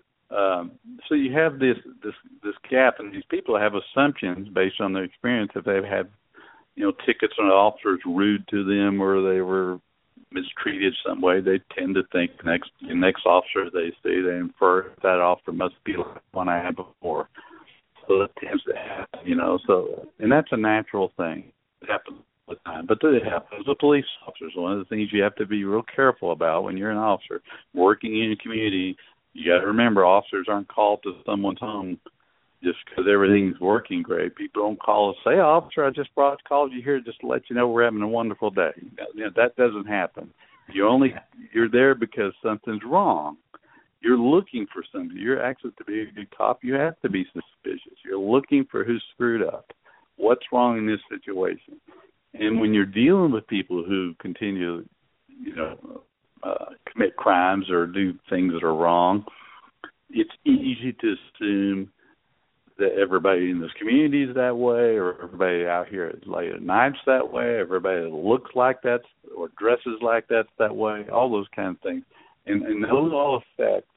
Um, so you have this, this this gap, and these people have assumptions based on their experience. If they've had, you know, tickets on officers rude to them, or they were mistreated some way, they tend to think next the next officer they see, they infer that officer must be like one I had before. So that tends to happen, you know. So, and that's a natural thing. It happens all the time, but it happens with police officers. One of the things you have to be real careful about when you're an officer working in a community. You got to remember, officers aren't called to someone's home just because everything's working great. People don't call and say, hey, officer, I just brought called you here just to let you know we're having a wonderful day. You know, that doesn't happen. You only you're there because something's wrong. You're looking for something. You're actually, to be a good cop, you have to be suspicious. You're looking for who's screwed up. What's wrong in this situation? And when you're dealing with people who continue, you know, Uh, commit crimes or do things that are wrong, it's easy to assume that everybody in this community is that way, or everybody out here late at night's that way, everybody that looks like that or dresses like that's that way, all those kind of things. And, and those all affect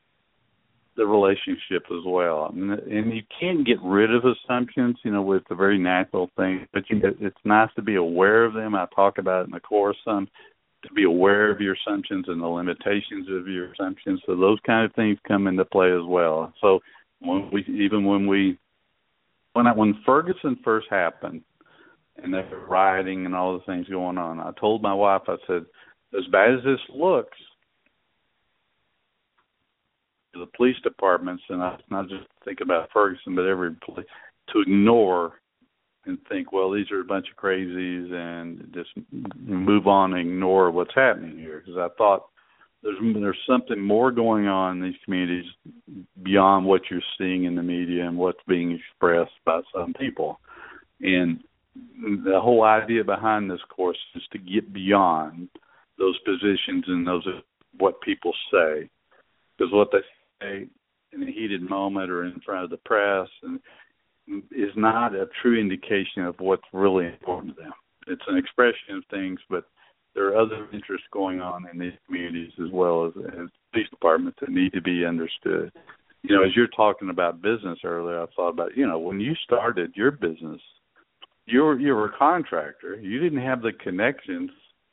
the relationship as well. And, and you can't get rid of assumptions, you know, with the very natural thing, but you, it's nice to be aware of them. I talk about it in the course some, to be aware of your assumptions and the limitations of your assumptions. So those kind of things come into play as well. So when we, even when we, when I, when Ferguson first happened and they were rioting and all the things going on, I told my wife, I said, as bad as this looks, the police departments, and I not just think about Ferguson, but every police, to ignore and think, well, these are a bunch of crazies, and just move on and ignore what's happening here. Because I thought there's there's something more going on in these communities beyond what you're seeing in the media and what's being expressed by some people. And the whole idea behind this course is to get beyond those positions and those what people say, because what they say in a heated moment or in front of the press and is not a true indication of what's really important to them. It's an expression of things, but there are other interests going on in these communities as well as, as police departments that need to be understood. You know, as you're talking about business earlier, I thought about, you know, when you started your business, you were, you were a contractor. You didn't have the connections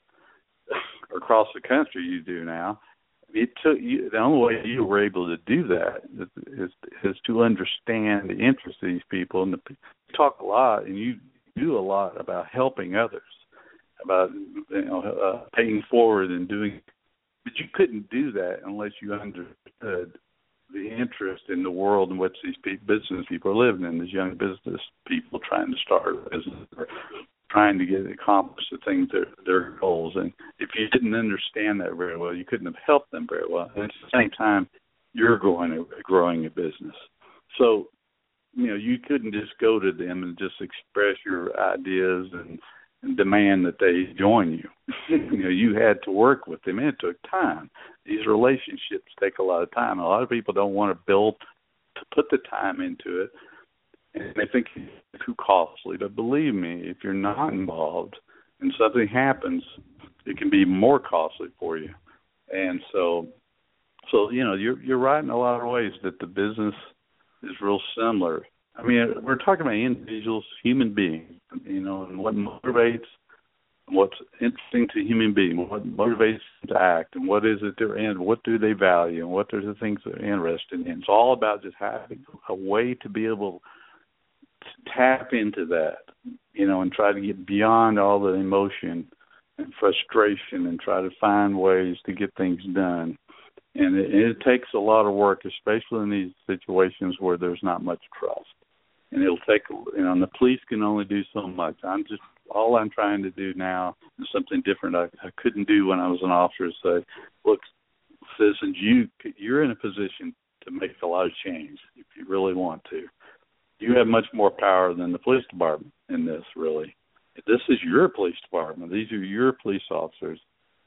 across the country you do now. It took you, the only way you were able to do that is, is, is to understand the interests of these people. And the, you talk a lot and you do a lot about helping others, about you know, uh, paying forward and doing. But you couldn't do that unless you understood the interest in the world in which these business people are living in, these young business people trying to start a business or trying to get accomplished the things that their goals. And if you didn't understand that very well, you couldn't have helped them very well. And at the same time, you're growing growing a business. So, you know, you couldn't just go to them and just express your ideas and, and demand that they join you. You know, you had to work with them, and it took time. These relationships take a lot of time. A lot of people don't want to build, to put the time into it, and they think it's too costly. But believe me, if you're not involved and something happens, it can be more costly for you. And so, so you know, you're you're right in a lot of ways that the business is real similar. I mean, we're talking about individuals, human beings, you know, and what motivates, what's interesting to human beings, what motivates them to act, and what is it they're in, what do they value, and what are the things they're interested in. It's all about just having a way to be able to tap into that, you know, and try to get beyond all the emotion and frustration and try to find ways to get things done. And it, it takes a lot of work, especially in these situations where there's not much trust. And it'll take, you know, and the police can only do so much. I'm just, all I'm trying to do now is something different I, I couldn't do when I was an officer. Say, look, citizens, you, you're in a position to make a lot of change if you really want to. You have much more power than the police department in this, really. This is your police department. These are your police officers.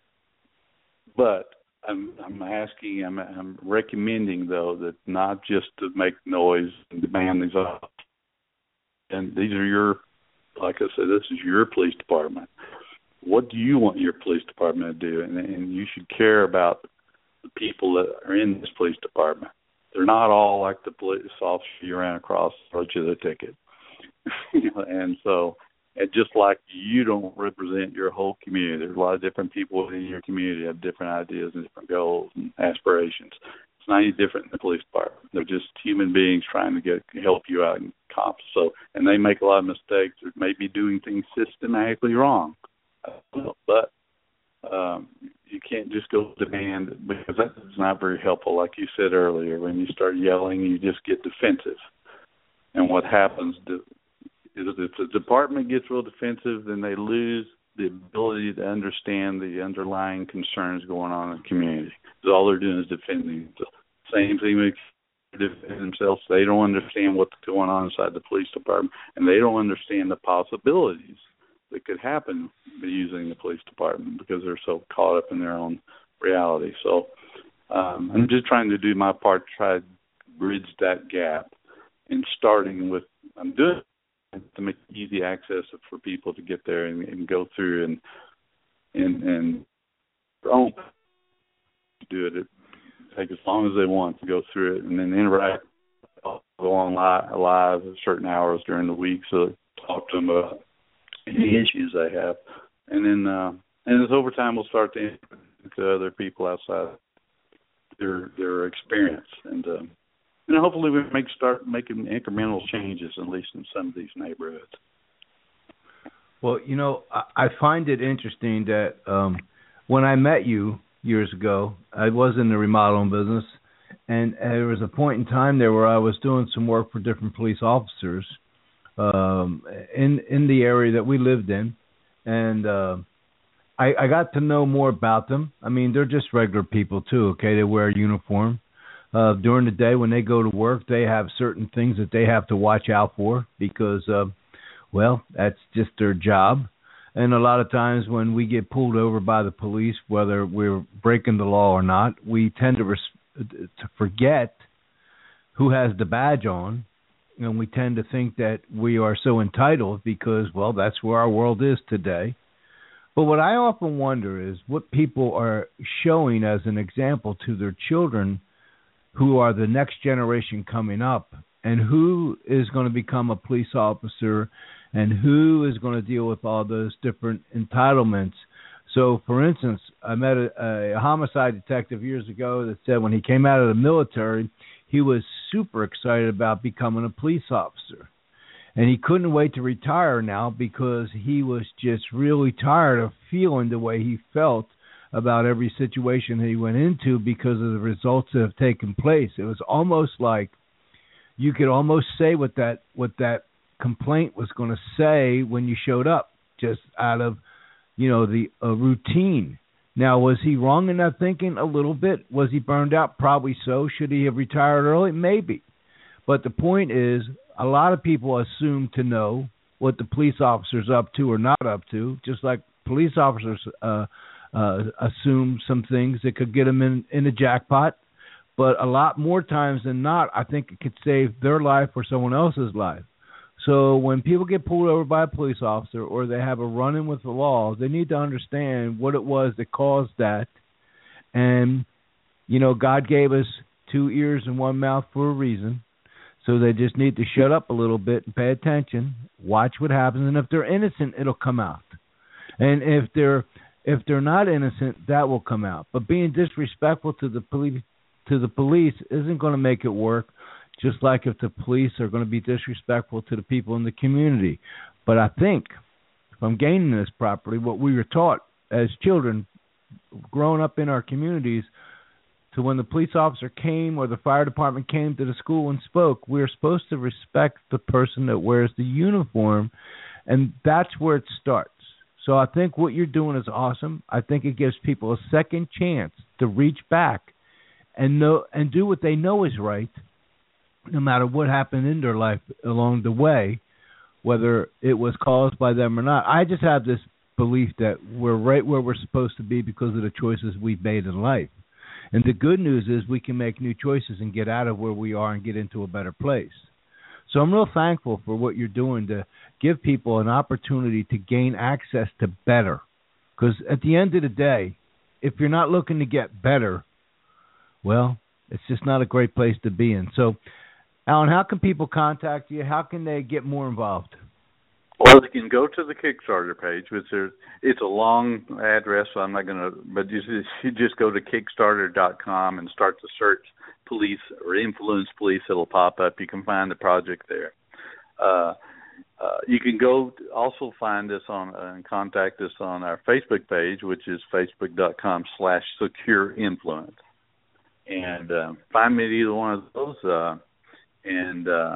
But I'm, I'm asking, I'm, I'm recommending, though, that not just to make noise and demand these officers. And these are your, like I said, this is your police department. What do you want your police department to do? And, and you should care about the people that are in this police department. They're not all like the police officer you ran across wrote you the ticket. And so, and just like you don't represent your whole community, there's a lot of different people within your community have different ideas and different goals and aspirations. It's not any different in the police department. They're just human beings trying to get help you out and accomplish. So, and they make a lot of mistakes or maybe doing things systematically wrong. But um, you can't just go demand, because that's not very helpful. Like you said earlier, when you start yelling, you just get defensive. And what happens to, is if the department gets real defensive, then they lose the ability to understand the underlying concerns going on in the community. Because all they're doing is defending. The same thing with defend themselves. They don't understand what's going on inside the police department, and they don't understand the possibilities that could happen using the police department because they're so caught up in their own reality. So um, I'm just trying to do my part to try to bridge that gap, and starting with, I'm doing it to make easy access for people to get there and, and go through and and and don't do it. It take as long as they want to go through it, and then interact, go on live, live at certain hours during the week, so talk to them about any issues they have, and then uh, and as over time we'll start to to other people outside their their experience, and uh, and hopefully we make start making incremental changes, at least in some of these neighborhoods. Well, you know, I, I find it interesting that um, when I met you years ago, I was in the remodeling business, and there was a point in time there where I was doing some work for different police officers um, in in the area that we lived in, and uh, I, I got to know more about them. I mean, they're just regular people too. Okay, they wear a uniform. Uh, during the day when they go to work, they have certain things that they have to watch out for because, uh, well, that's just their job. And a lot of times when we get pulled over by the police, whether we're breaking the law or not, we tend to res- to forget who has the badge on, and we tend to think that we are so entitled because, well, that's where our world is today. But what I often wonder is what people are showing as an example to their children who are the next generation coming up, and who is going to become a police officer, and who is going to deal with all those different entitlements. So, for instance, I met a, a homicide detective years ago that said when he came out of the military, he was super excited about becoming a police officer. And he couldn't wait to retire now because he was just really tired of feeling the way he felt about every situation that he went into because of the results that have taken place. It was almost like you could almost say what that what that complaint was going to say when you showed up, just out of, you know, the uh, routine. Now, was he wrong in that thinking? A little bit. Was he burned out? Probably so. Should he have retired early? Maybe. But the point is, a lot of people assume to know what the police officer's up to or not up to, just like police officers uh, uh, assume some things that could get them in, in a jackpot. But a lot more times than not, I think it could save their life or someone else's life. So when people get pulled over by a police officer or they have a run-in with the law, they need to understand what it was that caused that. And, you know, God gave us two ears and one mouth for a reason. So they just need to shut up a little bit and pay attention, watch what happens, and if they're innocent, it'll come out. And if they're if they're not innocent, that will come out. But being disrespectful to the police to the police isn't going to make it work. Just like if the police are going to be disrespectful to the people in the community. But I think, if I'm gaining this properly, what we were taught as children, growing up in our communities, to when the police officer came or the fire department came to the school and spoke, we are supposed to respect the person that wears the uniform, and that's where it starts. So I think what you're doing is awesome. I think it gives people a second chance to reach back and know and do what they know is right, no matter what happened in their life along the way, whether it was caused by them or not. I just have this belief that we're right where we're supposed to be because of the choices we've made in life. And the good news is we can make new choices and get out of where we are and get into a better place. So I'm real thankful for what you're doing to give people an opportunity to gain access to better. Because at the end of the day, if you're not looking to get better, well, it's just not a great place to be in. So, Alan, how can people contact you? How can they get more involved? Well, they can go to the Kickstarter page, which is, it's a long address, so I'm not going to, but you, you just go to Kickstarter dot com and start to search police or influence police. It'll pop up. You can find the project there. Uh, uh, you can go also find us on uh, and contact us on our Facebook page, which is facebook dot com slash secure influence. And uh, find me at either one of those, uh, and uh,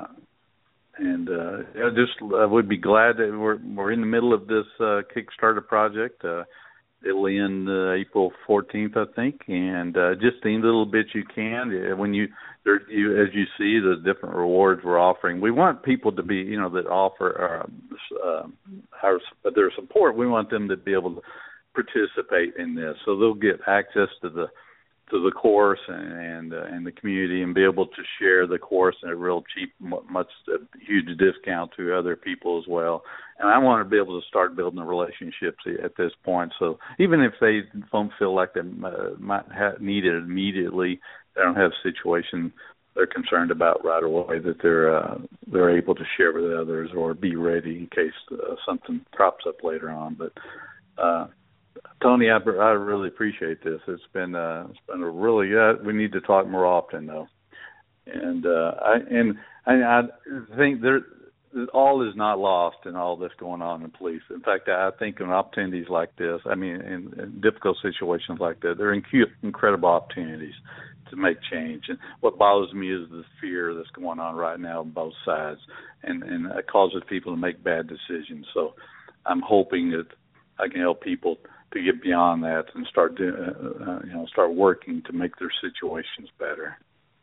and uh, I just uh, would be glad that we're we're in the middle of this uh, Kickstarter project. Uh, it'll end uh, April fourteenth, I think, and uh, just any little bit you can. When you, there, you, as you see, the different rewards we're offering, we want people to be, you know, that offer uh, uh, our their support. We want them to be able to participate in this, so they'll get access to the. to the course and and, uh, and the community, and be able to share the course at a real cheap, much a huge discount to other people as well. And I want to be able to start building the relationships at this point. So even if they don't feel like they uh, might have, need it immediately, they don't have a situation they're concerned about right away, that they're uh, they're able to share with others or be ready in case uh, something crops up later on. But uh, Tony, I, I really appreciate this. It's been uh, it's been a really uh, we need to talk more often though, and uh, I and I, I think there all is not lost in all this going on in police. In fact, I think in opportunities like this, I mean, in, in difficult situations like that, there are incredible opportunities to make change. And what bothers me is the fear that's going on right now on both sides, and and it causes people to make bad decisions. So I'm hoping that I can help people to get beyond that and start do, uh, uh, you know start working to make their situations better.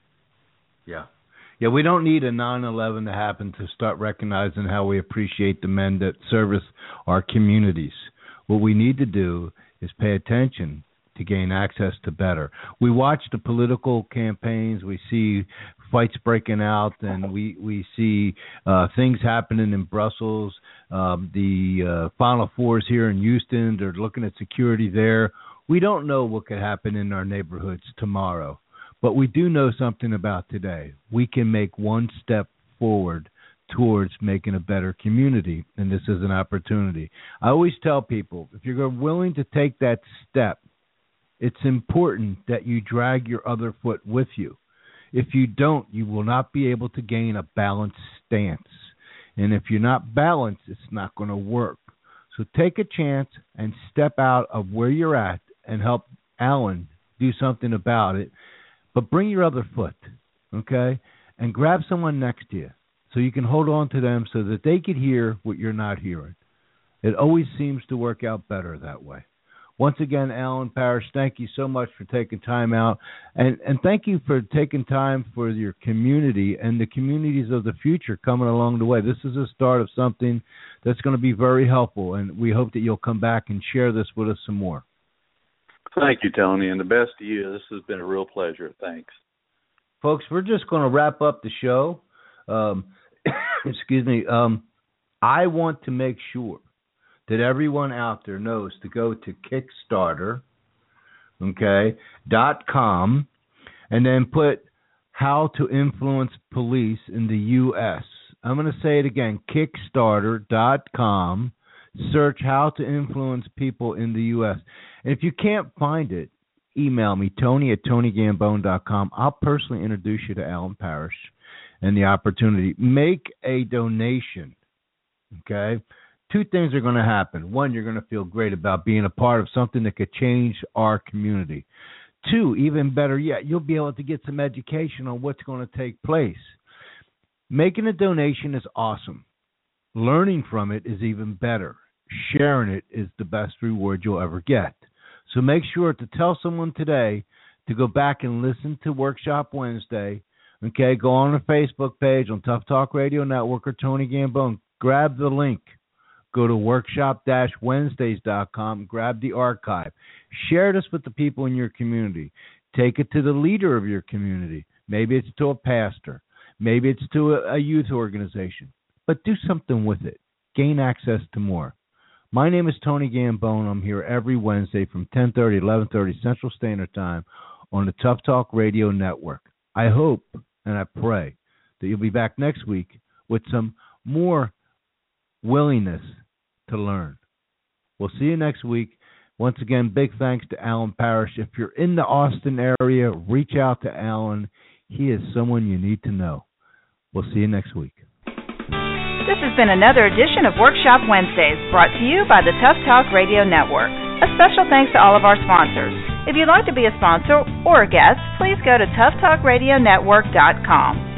Yeah. Yeah, we don't need a nine eleven to happen to start recognizing how we appreciate the men that service our communities. What we need to do is pay attention to gain access to better. We watch the political campaigns, we see fights breaking out, and we, we see uh, things happening in Brussels. Um, the uh, Final Fours here in Houston, they're looking at security there. We don't know what could happen in our neighborhoods tomorrow. But we do know something about today. We can make one step forward towards making a better community, and this is an opportunity. I always tell people, if you're willing to take that step, it's important that you drag your other foot with you. If you don't, you will not be able to gain a balanced stance. And if you're not balanced, it's not going to work. So take a chance and step out of where you're at and help Alan do something about it. But bring your other foot, okay, and grab someone next to you so you can hold on to them so that they can hear what you're not hearing. It always seems to work out better that way. Once again, Alan Parrish, thank you so much for taking time out, and, and thank you for taking time for your community and the communities of the future coming along the way. This is the start of something that's going to be very helpful, and we hope that you'll come back and share this with us some more. Thank you, Tony, and the best to you. This has been a real pleasure. Thanks. Folks, we're just going to wrap up the show. Um, excuse me. Um, I want to make sure that everyone out there knows to go to Kickstarter, okay, dot com, and then put How to Influence Police in the U S I'm going to say it again, Kickstarter dot com. Search How to Influence People in the U S And if you can't find it, email me, Tony at Tony Gambone dot com. I'll personally introduce you to Alan Parrish and the opportunity. Make a donation, okay? Two things are going to happen. One, you're going to feel great about being a part of something that could change our community. Two, even better yet, you'll be able to get some education on what's going to take place. Making a donation is awesome. Learning from it is even better. Sharing it is the best reward you'll ever get. So make sure to tell someone today to go back and listen to Workshop Wednesday. Okay, go on the Facebook page on Tough Talk Radio Network or Tony Gambone. Grab the link. Go to workshop dash wednesdays dot com. Grab the archive. Share this with the people in your community. Take it to the leader of your community. Maybe it's to a pastor. Maybe it's to a, a youth organization. But do something with it. Gain access to more. My name is Tony Gambone. I'm here every Wednesday from ten thirty to eleven thirty Central Standard Time on the Tough Talk Radio Network. I hope and I pray that you'll be back next week with some more willingness to learn. We'll see you next week. Once again, big thanks to Alan Parrish. If you're in the Austin area, reach out to Alan. He is someone you need to know. We'll see you next week. This has been another edition of Workshop Wednesdays, brought to you by the Tough Talk Radio Network. A special thanks to all of our sponsors. If you'd like to be a sponsor or a guest, please go to tough talk radio network dot com.